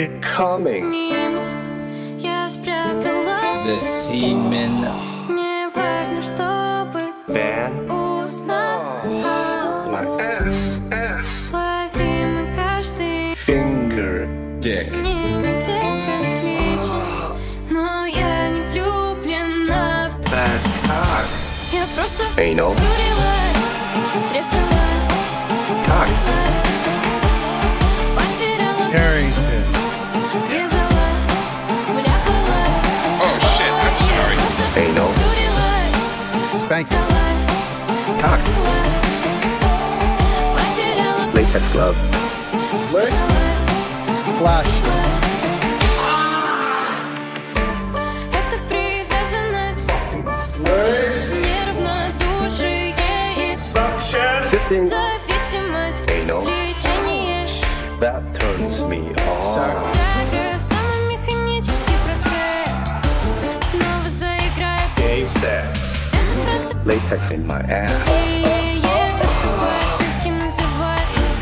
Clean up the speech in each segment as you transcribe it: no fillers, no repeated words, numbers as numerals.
Coming. Я спрятала The semen. Не важно, чтобы Van. узнал. My ass. Лови мы каждый Finger. Dick. не без различий. Но я не влюблена в Bad cock. Я просто Anal. втюрилась, трескалась, Cock. потеряла Carrington. врезалась, вляпалась. Oh shit, I'm sorry. Anal. Втюрилась, Spank. Cock. потеряла Latex glove. Flash. Это привязанность, неравнодушие и Fisting. зависимость, Anal. влечение, That turns me on. тяга, самый механический процесс. Снова заиграет, Gay sex. это просто Latex in my ass. то, что по ошибке называют.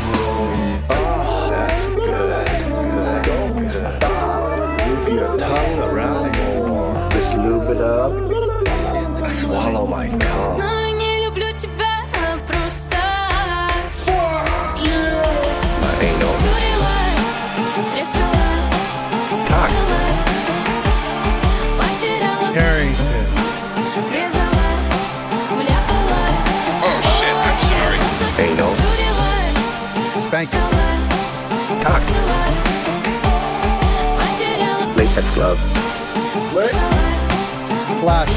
That's good. Good. Move your tongue around more. Just lube it up. Swallow my cum. Но я не люблю тебя просто. My anal. Втюрилась, трескалась, Cock. врезалась, потеряла, Carrington. врезалась, вляпалась. Oh shit, I'm sorry. Anal. Втюрилась, Spank. трескалась, Cock. потеряла, Latex glove. Flash.